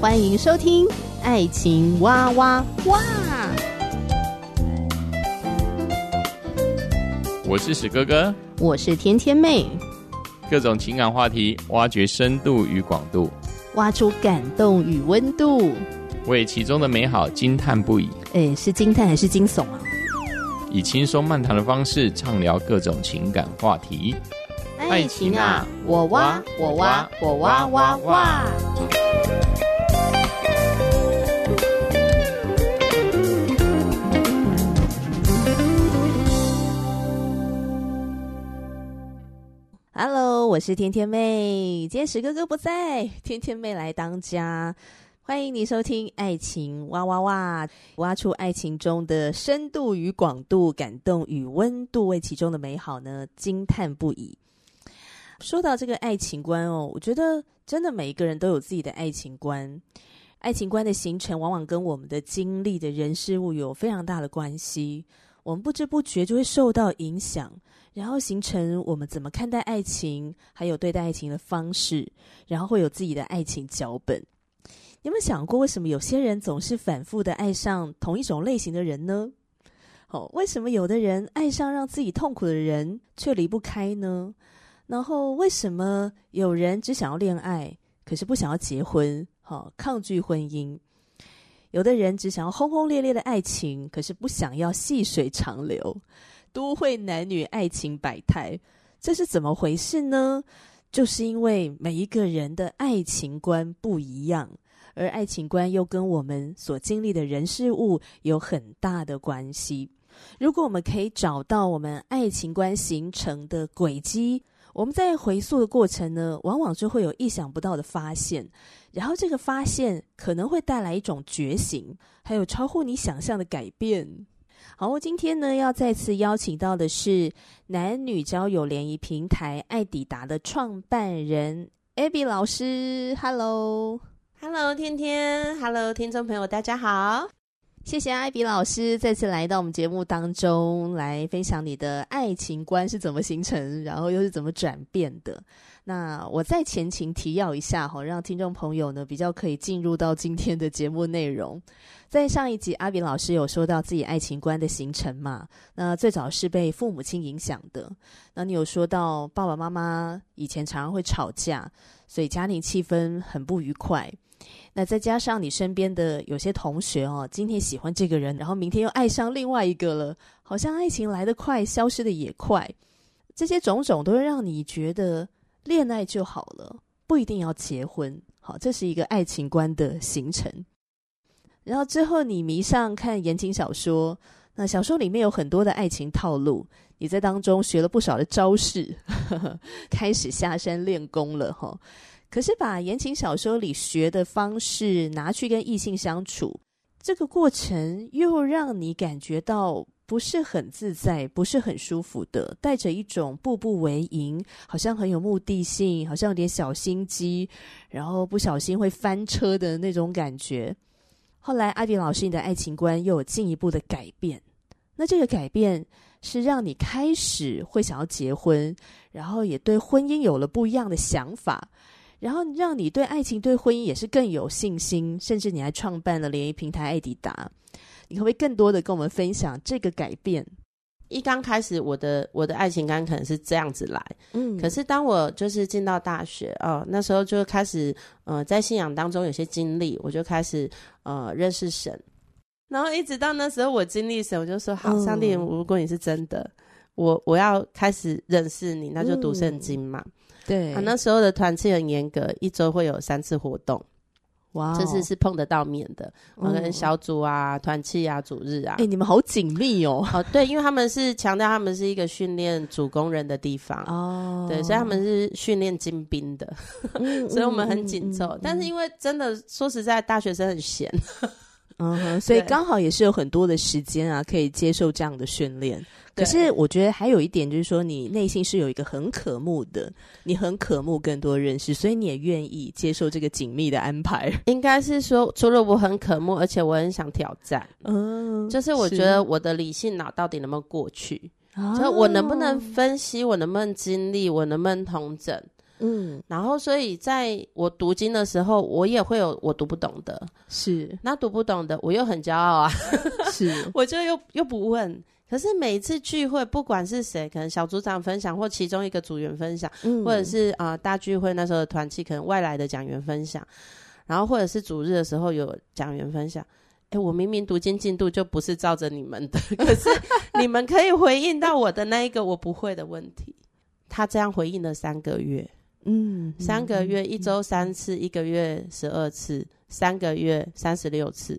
欢迎收听爱情哇哇哇。 我是史哥哥， 我是甜甜妹， 各种情感话题，挖掘深度与广度， 挖出感动与温度， 为其中的美好惊叹不已。 是惊叹还是惊悚啊？ 以轻松漫谈的方式畅聊各种情感话题。 爱情啊，我挖我挖我挖挖挖。Hello， 我是甜甜妹，今天史哥哥不在，甜甜妹来当家。欢迎你收听爱情哇哇哇，挖出爱情中的深度与广度，感动与温度，为其中的美好呢惊叹不已。说到这个爱情观哦，我觉得真的每一个人都有自己的爱情观，爱情观的形成往往跟我们的经历的人事物有非常大的关系，我们不知不觉就会受到影响，然后形成我们怎么看待爱情，还有对待爱情的方式，然后会有自己的爱情脚本。你有没有想过，为什么有些人总是反复的爱上同一种类型的人呢？为什么有的人爱上让自己痛苦的人却离不开呢？然后为什么有人只想要恋爱，可是不想要结婚，抗拒婚姻？有的人只想要轰轰烈烈的爱情，可是不想要细水长流。都会男女爱情百态，这是怎么回事呢？就是因为每一个人的爱情观不一样，而爱情观又跟我们所经历的人事物有很大的关系。如果我们可以找到我们爱情观形成的轨迹，我们在回溯的过程呢，往往就会有意想不到的发现，然后这个发现可能会带来一种觉醒，还有超乎你想象的改变。好，今天呢要再次邀请到的是男女交友联谊平台爱抵达的创办人 Abby 老师。 Hello， 天天 Hello 听众朋友大家好， 谢谢艾比老师再次来到我们节目当中，来分享你的爱情观是怎么形成，然后又是怎么转变的。那我再前情提要一下，让听众朋友呢比较可以进入到今天的节目内容。在上一集阿比老师有说到自己爱情观的形成嘛，那最早是被父母亲影响的，那你有说到爸爸妈妈以前常常会吵架，所以家庭气氛很不愉快。那再加上你身边的有些同学今天喜欢这个人，然后明天又爱上另外一个了，好像爱情来得快，消失的也快。这些种种都会让你觉得恋爱就好了，不一定要结婚。好，这是一个爱情观的形成。然后之后你迷上看言情小说，那小说里面有很多的爱情套路，你在当中学了不少的招式，开始下山练功了齁。可是把言情小说里学的方式拿去跟异性相处，这个过程又让你感觉到不是很自在，不是很舒服的，带着一种步步为营，好像很有目的性，好像有点小心机，然后不小心会翻车的那种感觉。后来艾比老师你的爱情观又有进一步的改变，那这个改变是让你开始会想要结婚，然后也对婚姻有了不一样的想法，然后让你对爱情对婚姻也是更有信心，甚至你还创办了联谊平台爱抵达。你可不可以更多的跟我们分享这个改变？ 一刚开始我的爱情观可能是这样子来，可是当我就是进到大学那时候就开始在信仰当中有些经历，我就开始认识神，然后一直到那时候我经历神，我就说好，上帝，如果你是真的，我要开始认识你，那就读圣经嘛。 对那时候的团契很严格，一周会有3次活动。哇，这是碰得到面的，跟小组啊、团契啊、主日啊。 你们好紧密哦。 对，因为他们是强调他们是一个训练主工人的地方对，所以他们是训练精兵的所以我们很紧凑但是因为真的说实在，大学生很闲所以刚好也是有很多的时间啊，可以接受这样的训练。可是我觉得还有一点就是说，你内心是有一个很渴慕的，你很渴慕更多认识，所以你也愿意接受这个紧密的安排。 应该是说，除了我很渴慕，而且我很想挑战。就是我觉得我的理性脑到底能不能过去，就我能不能分析，我能不能经历，我能不能统整。 然后所以在我读经的时候，我也会有我读不懂的， 是， 那读不懂的我又很骄傲啊， 是， 我就又不问。可是每一次聚会，不管是谁，可能小组长分享，或其中一个组员分享，或者是大聚会那时候的团契，可能外来的讲员分享，然后或者是主日的时候有讲员分享。我明明读经进度就不是照着你们的，可是你们可以回应到我的那一个我不会的问题。他这样回应了3个月，3个月1周3次，1个月12次，3个月36次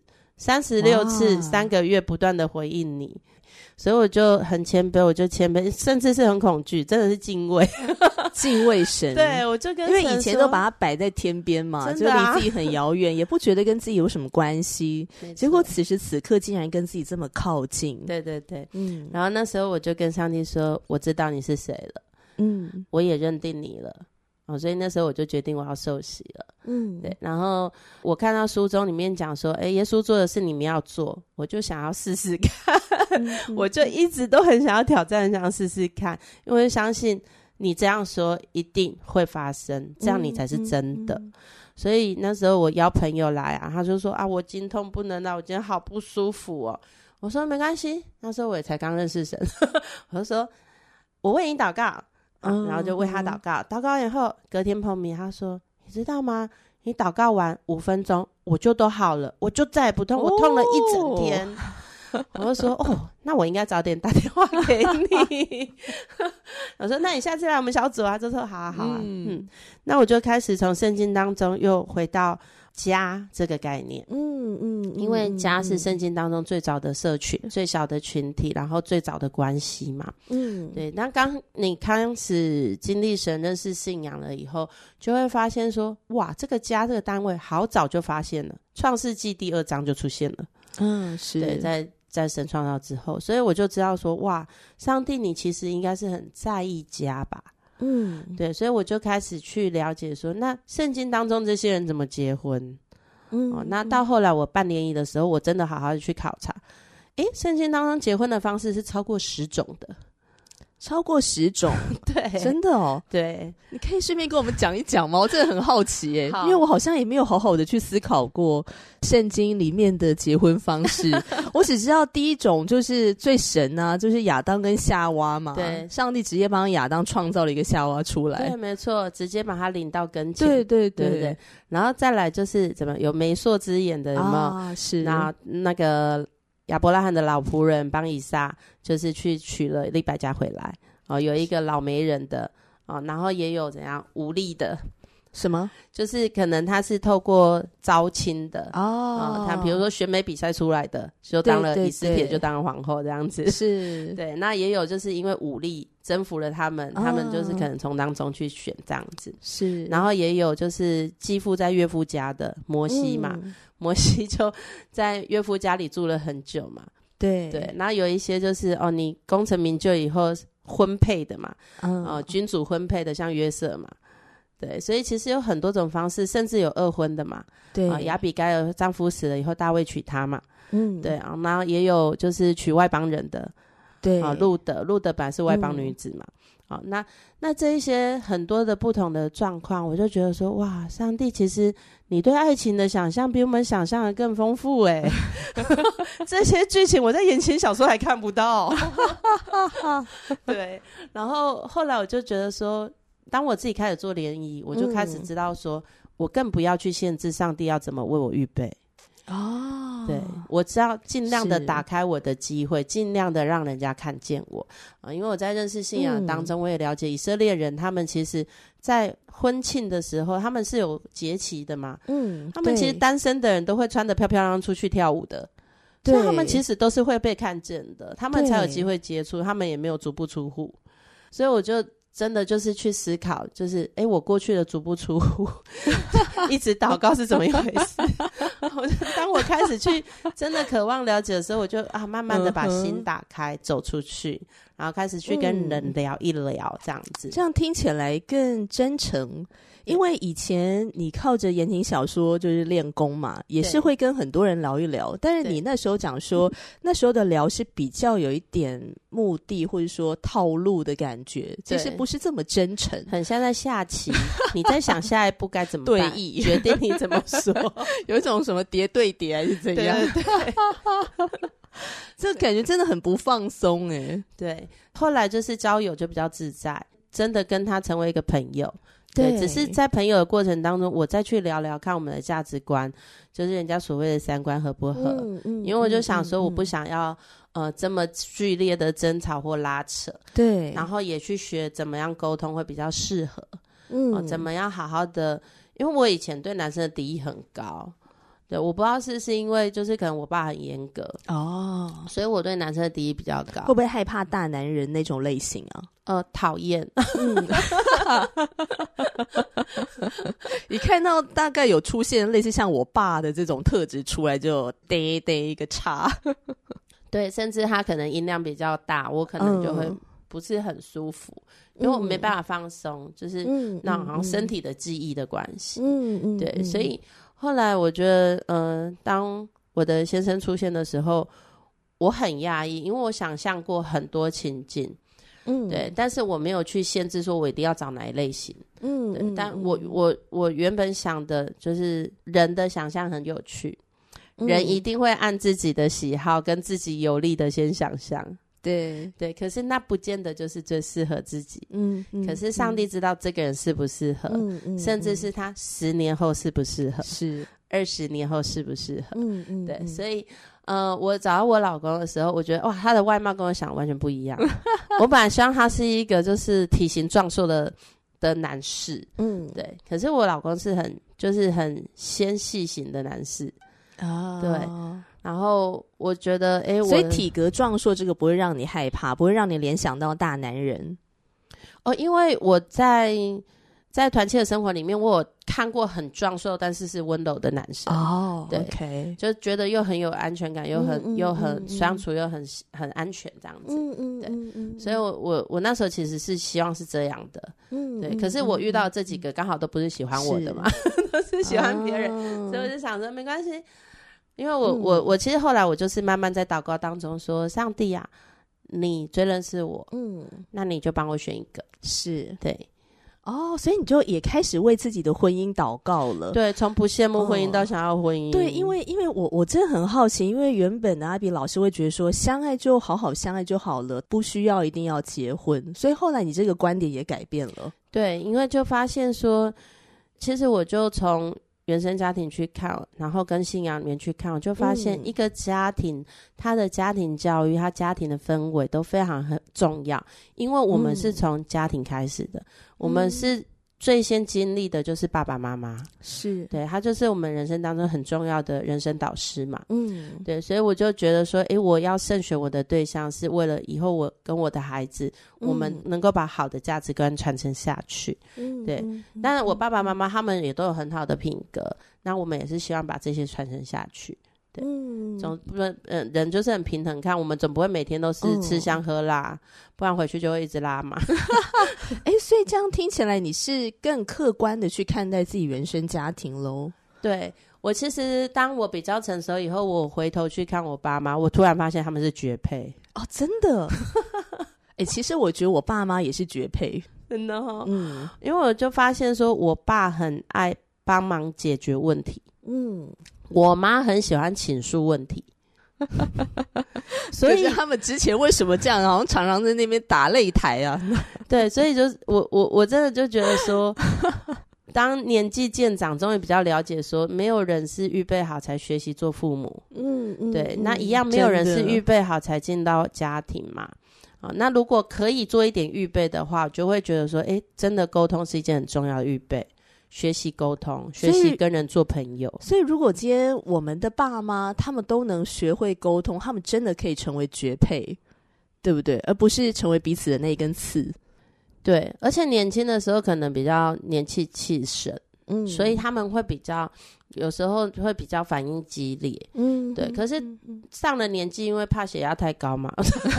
，36次3个月不断的回应你。所以我就很谦卑，我就谦卑，甚至是很恐惧，真的是敬畏敬畏神。 对，我就跟因为以前都把它摆在天边嘛，就离自己很遥远，也不觉得跟自己有什么关系。结果此时此刻竟然跟自己这么靠近。 对对对，然后那时候我就跟上帝说，我知道你是谁了，我也认定你了。所以那时候我就决定我要受洗了。对。然后我看到书中里面讲说，耶稣做的事你们要做，我就想要试试看。我就一直都很想要挑战，很想要试试看，因为相信你这样说一定会发生，这样你才是真的。所以那时候我邀朋友来他就说我经痛不能来，我今天好不舒服哦。我说没关系，那时候我也才刚认识神，我就说我为你祷告。然后就为他祷告，祷告以后隔天碰面，他说你知道吗，你祷告完5分钟我就都好了，我就再也不痛，我痛了一整天。我就说那我应该早点打电话给你。我说那你下次来我们小组就说好啊。那我就开始从圣经当中又回到家这个概念。因为家是圣经当中最早的社群，最小的群体，然后最早的关系嘛。对。那你开始经历神，认识信仰了以后，就会发现说哇，这个家这个单位好早就发现了，创世纪第2章就出现了。是。对，在神创造之后，所以我就知道说哇，上帝你其实应该是很在意家吧。对，所以我就开始去了解说，那圣经当中这些人怎么结婚。那到后来我办联谊的时候，我真的好好的去考察，圣经当中结婚的方式是超过10种的。 超过10种？ 对， 真的哦。 对， 你可以顺便跟我们讲一讲吗？我真的很好奇耶，因为我好像也没有好好的去思考过圣经里面的结婚方式。我只知道第一种就是最神啊，就是亚当跟夏娃嘛。对，上帝直接帮亚当创造了一个夏娃出来。对， 没错，直接把他领到跟前。 对对对 对, 对。 然后再来就是怎么有媒妁之言的，有没有？ 是。 那个亚伯拉罕的老仆人帮以撒就是去娶了利百加回来。有一个老媒人的然后也有怎样无力的。 什么？ 就是可能他是透过招亲的他比如说选美比赛出来的，就当了以斯帖，就当了皇后这样子。是。对，那也有就是因为武力征服了他们，他们就是可能从当中去选这样子。是。然后也有就是继父在岳父家的摩西嘛，摩西就在岳父家里住了很久嘛。对对。然后有一些就是你功成名就以后婚配的嘛，君主婚配的，像约瑟嘛。对，所以其实有很多种方式，甚至有2婚的嘛。对，亚比该尔丈夫死了以后，大卫娶她嘛。对啊，然后也有就是娶外邦人的。对路德本来是外邦女子嘛。那这一些很多的不同的状况，我就觉得说哇，上帝其实你对爱情的想象比我们想象的更丰富这些剧情我在言情小说还看不到。对，然后后来我就觉得说，当我自己开始做联谊，我就开始知道说我更不要去限制上帝要怎么为我预备。对，我知道尽量的打开我的机会，尽量的让人家看见我因为我在认识信仰当中，我也了解以色列人他们其实在婚庆的时候他们是有节期的嘛。他们其实单身的人都会穿得漂漂亮亮出去跳舞的，所以他们其实都是会被看见的，他们才有机会接触，他们也没有足不出户。所以我就真的就是去思考，就是我过去的足不出户一直祷告是怎么一回事。当我开始去真的渴望了解的时候，我就慢慢的把心打开，走出去，然后开始去跟人聊一聊这样子。 这样听起来更真诚， 因为以前你靠着言情小说就是练功嘛，也是会跟很多人聊一聊，但是你那时候讲说那时候的聊是比较有一点目的或者说套路的感觉，其实不是这么真诚， 很像在下棋你在想下一步该怎么办， 对弈决定你怎么说有一种什么叠对叠还是怎样， 对对这感觉真的很不放松耶。 对，后来就是交友就比较自在，真的跟他成为一个朋友。对，只是在朋友的过程当中，我再去聊聊看我们的价值观，就是人家所谓的三观合不合。因为我就想说，我不想要这么剧烈的争吵或拉扯。 对， 然后也去学怎么样沟通会比较适合。怎么样好好的，因为我以前对男生的敌意很高。对，我不知道是因为就是可能我爸很严格所以我对男生的敌意比较高。 会不会害怕大男人那种类型啊？ 讨厌。 一看到大概有出现类似像我爸的这种特质出来，就得一个叉。 对，甚至他可能音量比较大，我可能就会不是很舒服，因为我没办法放松，就是那好像身体的记忆的关系。对，所以后来我觉得当我的先生出现的时候，我很讶异，因为我想象过很多情境。对，但是我没有去限制说我一定要找哪一类型。但我原本想的就是人的想象很有趣，人一定会按自己的喜好跟自己有利的先想象。对，可是那不见得就是最适合自己。可是上帝知道这个人适不适合，甚至是他10年后适不适合，是20年后适不适合。对，所以我找到我老公的时候，我觉得哇，他的外貌跟我想的完全不一样。我本来希望他是一个就是体型壮硕的男士。对，可是我老公是很纤细型的男士。对。然后我觉得所以体格壮硕这个不会让你害怕，不会让你联想到大男人。 因为我在团契的生活里面，我有看过很壮硕但是温柔的男生。对 OK， 就觉得又很有安全感，又很相处又很安全这样子。对，所以我那时候其实是希望是这样的。对，可是我遇到这几个刚好都不是喜欢我的嘛，都是喜欢别人。所以我就想说没关系，因为我其实后来我就是慢慢在祷告当中说，上帝啊，你最认识我，那你就帮我选一个。是，对。 所以你就也开始为自己的婚姻祷告了。 对，从不羡慕婚姻到想要婚姻。 对，因为我真的很好奇，因为原本的阿比老师会觉得说相爱就好好相爱就好了，不需要一定要结婚，所以后来你这个观点也改变了。 对，因为就发现说其实我就从原生家庭去看，然后跟信仰里面去看，我就发现一个家庭他的家庭教育，他家庭的氛围都非常很重要。因为我们是从家庭开始的，我们是最先经历的就是爸爸妈妈。是，对，他就是我们人生当中很重要的人生导师嘛。对，所以我就觉得说我要慎选我的对象，是为了以后我跟我的孩子我们能够把好的价值观传承下去。对，当然我爸爸妈妈他们也都有很好的品格，那我们也是希望把这些传承下去。对，总不能人就是很平衡，看我们总不会每天都是吃香喝辣，不然回去就会一直拉嘛。 所以这样听起来你是更客观的去看待自己原生家庭咯。 对，我其实当我比较成熟以后，我回头去看我爸妈，我突然发现他们是绝配。 真的。其实我觉得我爸妈也是绝配。 真的因为我就发现说我爸很爱帮忙解决问题，我妈很喜欢倾诉问题。 所以他们之前为什么这样，好像常常在那边打擂台啊？ 对，所以就是我真的就觉得说当年纪渐长，终于比较了解说没有人是预备好才学习做父母。对，那一样没有人是预备好才进到家庭嘛。那如果可以做一点预备的话，我就会觉得说真的沟通是一件很重要的预备，学习沟通，学习跟人做朋友。所以如果今天我们的爸妈他们都能学会沟通，他们真的可以成为绝配，对不对？而不是成为彼此的那一根刺。 对，而且年轻的时候可能比较年气气盛， 所以他们会比较有时候会比较反应激烈，对。可是上了年纪，因为怕血压太高嘛，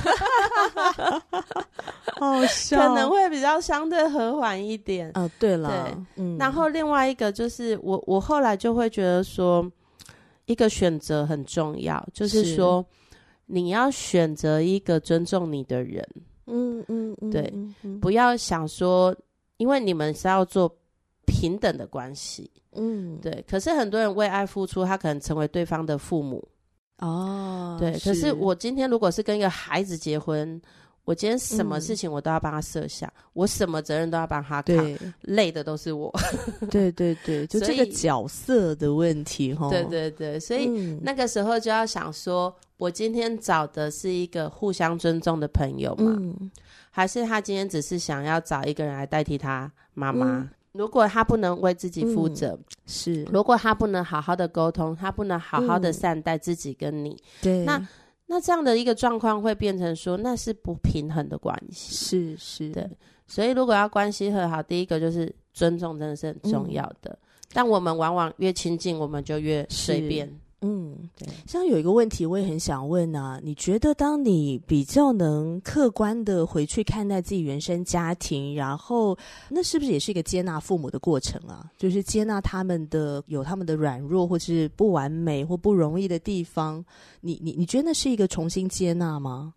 好笑， 可能会比较相对和缓一点。 对了， 对。然后另外一个就是我后来就会觉得说，一个选择很重要，就是说你要选择一个尊重你的人，对，不要想说，因为你们是要做平等的关系，对。可是很多人为爱付出，他可能成为对方的父母，对。可是我今天如果是跟一个孩子结婚，我今天什么事情我都要帮他设想，我什么责任都要帮他扛，累的都是我。 对对对，就这个角色的问题齁。 对对对，所以那个时候就要想说，我今天找的是一个互相尊重的朋友嘛，还是他今天只是想要找一个人来代替他妈妈？如果他不能为自己负责， 是如果他不能好好的沟通，他不能好好的善待自己跟你， 对， 那这样的一个状况会变成说，那是不平衡的关系， 是， 对。所以如果要关系和好，第一个就是尊重，真的是很重要的。但我们往往越亲近，我们就越随便。 对。像有一个问题我也很想问啊，你觉得当你比较能客观的回去看待自己原生家庭，然后那是不是也是一个接纳父母的过程啊？就是接纳他们的有他们的软弱或是不完美或不容易的地方，你觉得那是一个重新接纳吗？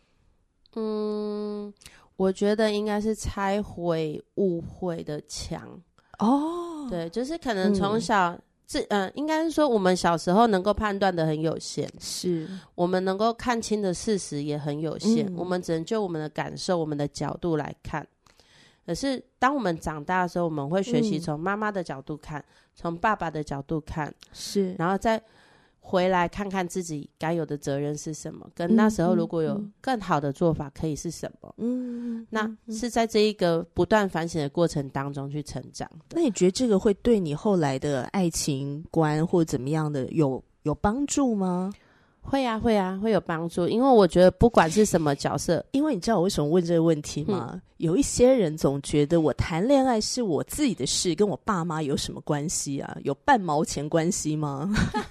我觉得应该是拆毁误会的墙。对，就是可能从小应该是说我们小时候能够判断的很有限， 是我们能够看清的事实也很有限，我们只能就我们的感受我们的角度来看。可是当我们长大的时候，我们会学习从妈妈的角度看，从爸爸的角度看， 是， 然后再回来看看自己该有的责任是什么，跟那时候如果有更好的做法可以是什么。那是在这一个不断反省的过程当中去成长的。 那你觉得这个会对你后来的爱情观或怎么样的有帮助吗？ 会啊，会有帮助。因为我觉得不管是什么角色， 因为你知道我为什么问这个问题吗？有一些人总觉得我谈恋爱是我自己的事，跟我爸妈有什么关系啊？有半毛钱关系吗？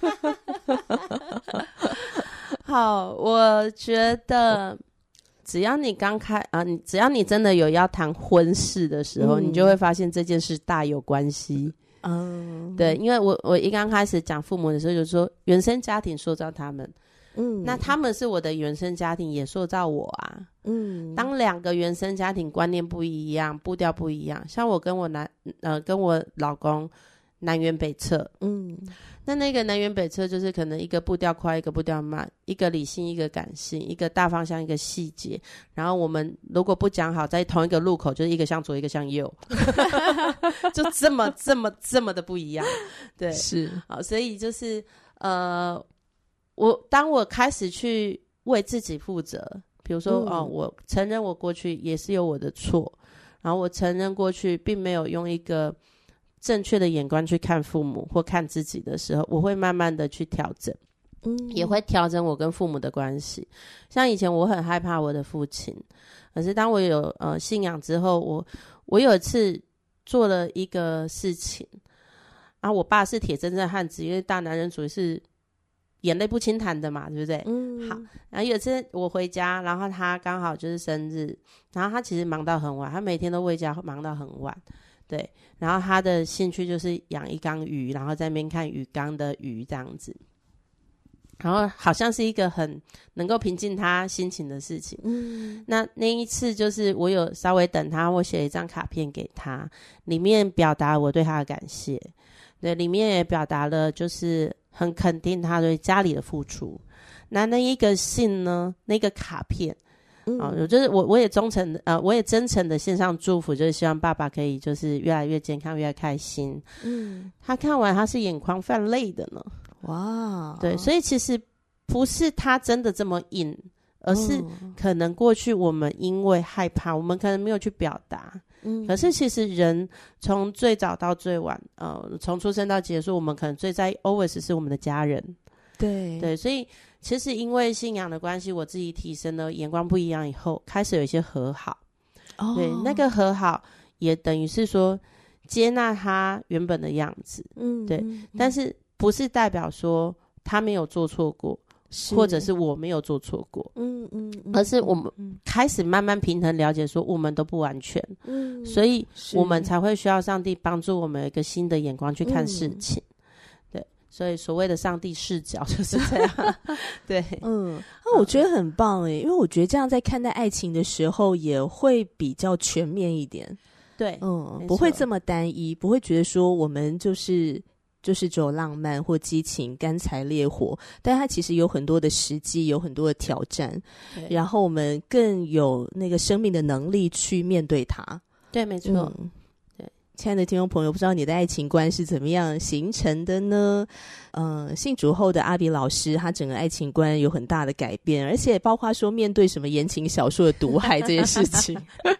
好，我觉得只要你只要你真的有要谈婚事的时候，你就会发现这件事大有关系。对，因为我一刚开始讲父母的时候，就说原生家庭塑造他们，那他们是我的原生家庭，也塑造我啊。当两个原生家庭观念不一样，步调不一样，像我跟我跟我老公南辕北辙。那个南辕北辙就是可能一个步调快，一个步调慢，一个理性，一个感性，一个大方向，一个细节。然后我们如果不讲好，在同一个路口，就是一个向左，一个向右，就这么的不一样。对， 是。 好，所以就是当我开始去为自己负责，比如说我承认我过去也是有我的错，然后我承认过去并没有用一个正确的眼光去看父母或看自己的时候，我会慢慢的去调整，也会调整我跟父母的关系。像以前我很害怕我的父亲，可是当我有信仰之后，我有一次做了一个事情，然后我爸是铁铮铮汉子，因为大男人主义是眼泪不轻弹的嘛，对不对？好，然后有一次我回家，然后他刚好就是生日，然后他其实忙到很晚，他每天都为家忙到很晚。对，然后他的兴趣就是养一缸鱼，然后在那边看鱼缸的鱼这样子，然后好像是一个很能够平静他心情的事情。那一次就是我有稍微等他，我写了一张卡片给他，里面表达我对他的感谢，对，里面也表达了就是很肯定他对家里的付出。那一个信呢，那个卡片就是我也我也真诚的献上祝福，就是希望爸爸可以就是越来越健康，越来越开心。他看完他是眼眶泛泪的呢。哇，对，所以其实不是他真的这么硬，而是可能过去我们因为害怕，我们可能没有去表达。可是其实人从最早到最晚，从出生到结束，我们可能最在意 always 是我们的家人。对，所以其实因为信仰的关系，我自己提升了眼光不一样以后，开始有一些和好。对，那个和好也等于是说， 接纳他原本的样子，对，但是不是代表说他没有做错过，或者是我没有做错过，而是我们开始慢慢平衡了解说我们都不完全，所以我们才会需要上帝帮助我们有一个新的眼光去看事情，对，所以所谓的上帝视角就是这样对， 那我觉得很棒耶，因为我觉得这样在看待爱情的时候也会比较全面一点， 对， 不会这么单一，不会觉得说我们就是只有浪漫或激情干柴烈火，但它其实有很多的时机，有很多的挑战，然后我们更有那个生命的能力去面对它。 对，没错， 对，亲爱的听众朋友，不知道你的爱情观是怎么样形成的呢？信主后的阿比老师，他整个爱情观有很大的改变，而且包括说面对什么言情小说的毒害这件事情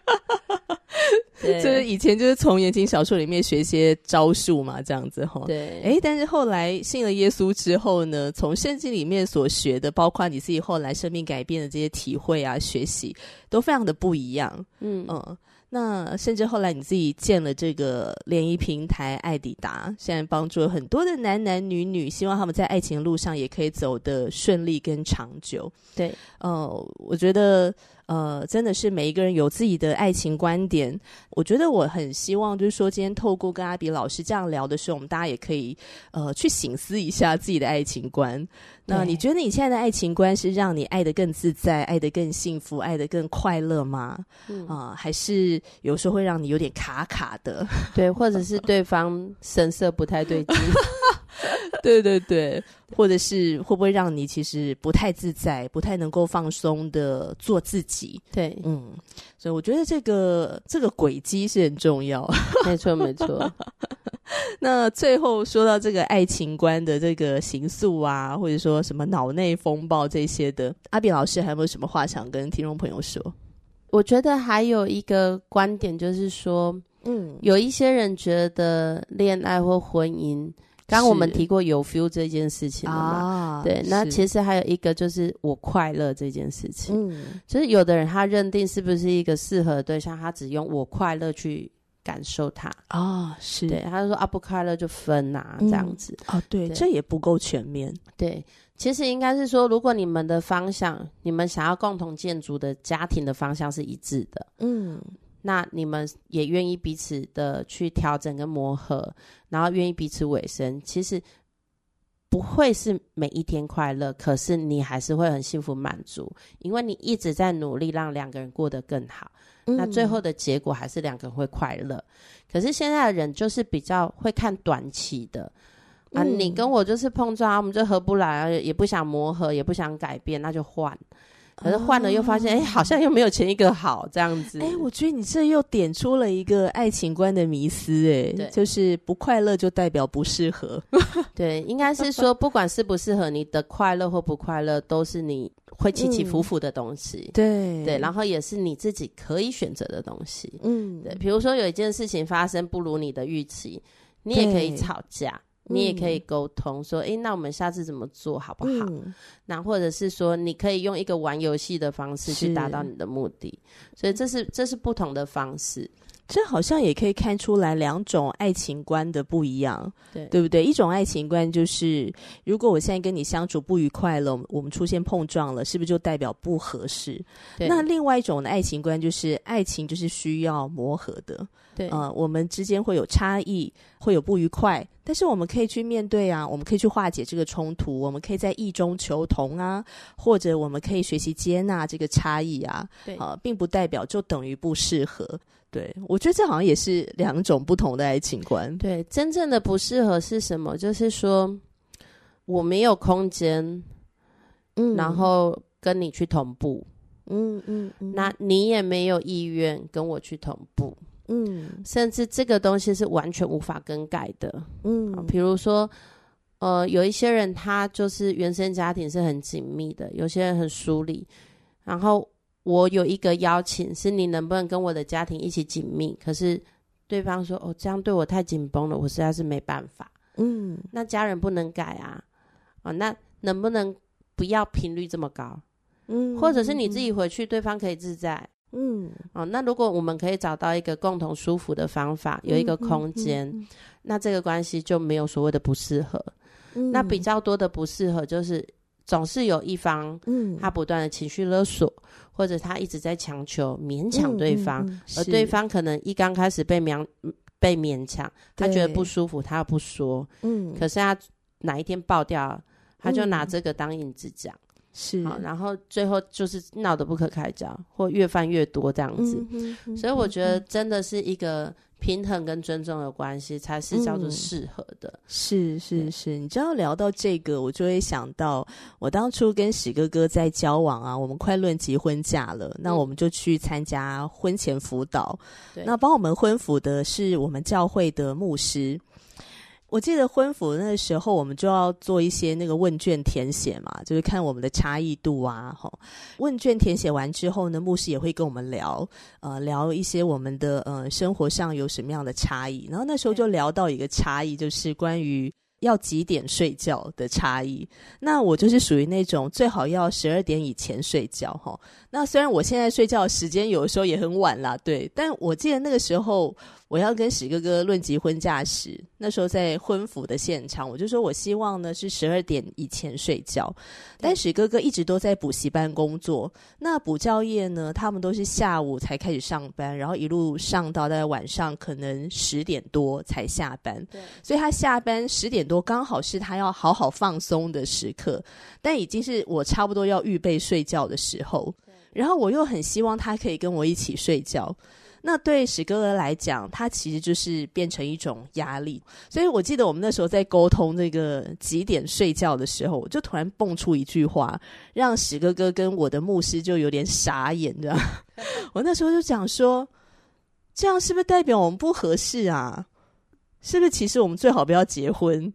就是以前就是从言情小说里面学一些招数嘛，这样子齁。 对， 但是后来信了耶稣之后呢，从圣经里面所学的，包括你自己后来生命改变的这些体会啊、学习，都非常的不一样。那甚至后来你自己建了这个联谊平台爱抵达，现在帮助了很多的男男女女，希望他们在爱情路上也可以走得顺利跟长久。 对， 我觉得真的是每一个人有自己的爱情观点。我觉得我很希望就是说今天透过跟阿比老师这样聊的时候，我们大家也可以去省思一下自己的爱情观。那你觉得你现在的爱情观是让你爱得更自在，爱得更幸福，爱得更快乐吗？还是有时候会让你有点卡卡的？ 对，或者是对方神色不太对劲对对对，或者是会不会让你其实不太自在，不太能够放松的做自己？ 对， 所以我觉得这个轨迹是很重要。 没错没错。 那最后说到这个爱情观的这个形塑啊，或者说什么脑内风暴这些的，阿比老师还有没有什么话想跟听众朋友说？ 我觉得还有一个观点就是说，有一些人觉得恋爱或婚姻，刚刚我们提过有 feel 这件事情了嘛，对，那其实还有一个就是我快乐这件事情，就是有的人他认定是不是一个适合的对象，他只用我快乐去感受它是， 对，他就说不快乐就分这样子对，这也不够全面。 对，其实应该是说，如果你们的方向，你们想要共同建筑的家庭的方向是一致的，那你们也愿意彼此的去调整跟磨合，然后愿意彼此委身，其实不会是每一天快乐，可是你还是会很幸福满足，因为你一直在努力让两个人过得更好，那最后的结果还是两个人会快乐。可是现在的人就是比较会看短期的你跟我就是碰撞我们就合不来也不想磨合，也不想改变，那就换。可是换了又发现好像又没有前一个好这样子。 我觉得你这又点出了一个爱情观的迷思就是不快乐就代表不适合。 对，应该是说不管适不适合，你的快乐或不快乐都是你会起起伏伏的东西。对，然后也是你自己可以选择的东西。对，比如说有一件事情发生不如你的预期，你也可以吵架，你也可以沟通说那我们下次怎么做好不好，那或者是说你可以用一个玩游戏的方式去达到你的目的，所以这是不同的方式。 这好像也可以看出来两种爱情观的不一样，对不对？一种爱情观就是如果我现在跟你相处不愉快了，我们出现碰撞了，是不是就代表不合适？那另外一种的爱情观就是爱情就是需要磨合的，对，我们之间会有差异，会有不愉快，但是我们可以去面对我们可以去化解这个冲突，我们可以在异中求同或者我们可以学习接纳这个差异并不代表就等于不适合。对，我觉得这好像也是两种不同的爱情观。对， 真正的不适合是什么？就是说我没有空间然后跟你去同步那你也没有意愿跟我去同步甚至这个东西是完全无法更改的比如说有一些人他就是原生家庭是很紧密的，有些人很疏离，然后我有一个邀请是你能不能跟我的家庭一起紧密，可是对方说这样对我太紧绷了，我实在是没办法那家人不能改那能不能不要频率这么高或者是你自己回去对方可以自在那如果我们可以找到一个共同舒服的方法，有一个空间，那这个关系就没有所谓的不适合。那比较多的不适合就是总是有一方他不断的情绪勒索，或者他一直在强求勉强对方，而对方可能一刚开始被勉强，他觉得不舒服，他不说，可是他哪一天爆掉，他就拿这个当引子讲，是好，然后最后就是闹得不可开交，或越犯越多这样子。所以我觉得真的是一个平衡跟尊重的关系才是叫做适合的。 是，你知道聊到这个，我就会想到我当初跟史哥哥在交往啊，我们快论及婚嫁了，那我们就去参加婚前辅导，那帮我们婚辅的是我们教会的牧师。我记得婚辅那个时候我们就要做一些那个问卷填写嘛，就是看我们的差异度啊。问卷填写完之后呢，牧师也会跟我们聊一些我们的生活上有什么样的差异，然后那时候就聊到一个差异，就是关于要几点睡觉的差异。那我就是属于那种最好要12点以前睡觉。那虽然我现在睡觉的时间有的时候也很晚啦，对，但我记得那个时候我要跟史哥哥论及婚嫁时，那时候在婚辅的现场，我就说我希望呢是12点以前睡觉，但史哥哥一直都在补习班工作，那补教业呢他们都是下午才开始上班，然后一路上到大概晚上可能10点多才下班，所以他下班10点多刚好是他要好好放松的时刻，但已经是我差不多要预备睡觉的时候，然后我又很希望他可以跟我一起睡觉，那对史哥哥来讲他其实就是变成一种压力。所以我记得我们那时候在沟通这个几点睡觉的时候，我就突然蹦出一句话，让史哥哥跟我的牧师就有点傻眼这样我那时候就讲说，这样是不是代表我们不合适啊？是不是其实我们最好不要结婚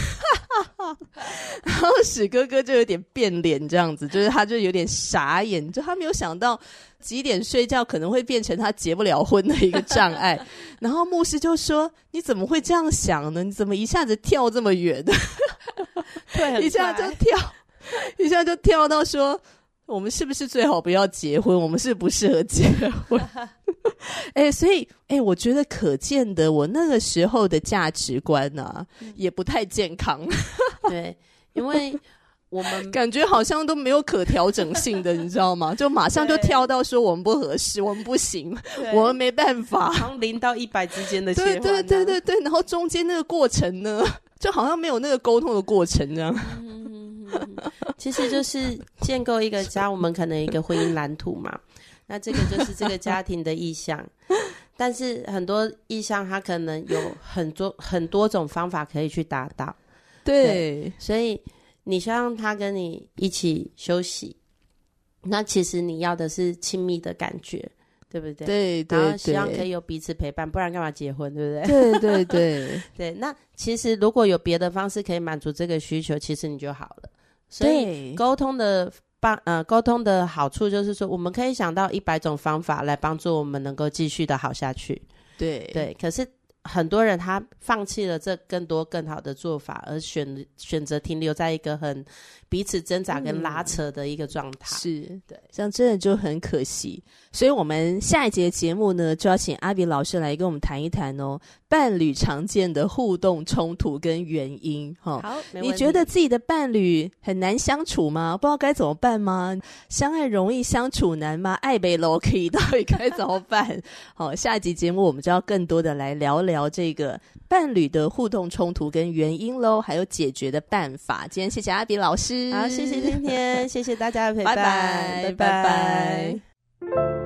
然后史哥哥就有点变脸这样子，就是他就有点傻眼，就他没有想到几点睡觉可能会变成他结不了婚的一个障碍然后牧师就说，你怎么会这样想呢？你怎么一下子跳这么远对，一下就跳到说我们是不是最好不要结婚，我们是不适合结婚所以我觉得可见的我那个时候的价值观啊也不太健康对，因为我们感觉好像都没有可调整性的你知道吗？就马上就跳到说我们不合适，我们不行，我们没办法， 从0到100之间的切换对，然后中间那个过程呢就好像没有那个沟通的过程这样其实就是建构一个家，我们可能有一个婚姻蓝图嘛，那这个就是这个家庭的意向但是很多意向它可能有很多种方法可以去达到，对，所以你希望他跟你一起休息，那其实你要的是亲密的感觉，对不对？对，然后希望可以有彼此陪伴，不然干嘛结婚，对不对？对对，那其实如果有别的方式可以满足这个需求，其实你就好了。所以沟通的好处就是说，我们可以想到100种方法来帮助我们能够继续的好下去。对，可是很多人他放弃了这更多更好的做法，而选择停留在一个很彼此挣扎跟拉扯的一个状态。 是，对，这样真的就很可惜。所以我们下一节节目呢，就要请阿比老师来跟我们谈一谈伴侣常见的互动冲突跟原因。好，你觉得自己的伴侣很难相处吗？不知道该怎么办吗？相爱容易相处难吗？爱被 low 到底该怎么办好，下一集节目我们就要更多的来聊聊这个伴侣的互动冲突跟原因咯，还有解决的办法。今天谢谢阿比老师， 好，谢谢天天谢谢大家的陪伴， 拜拜。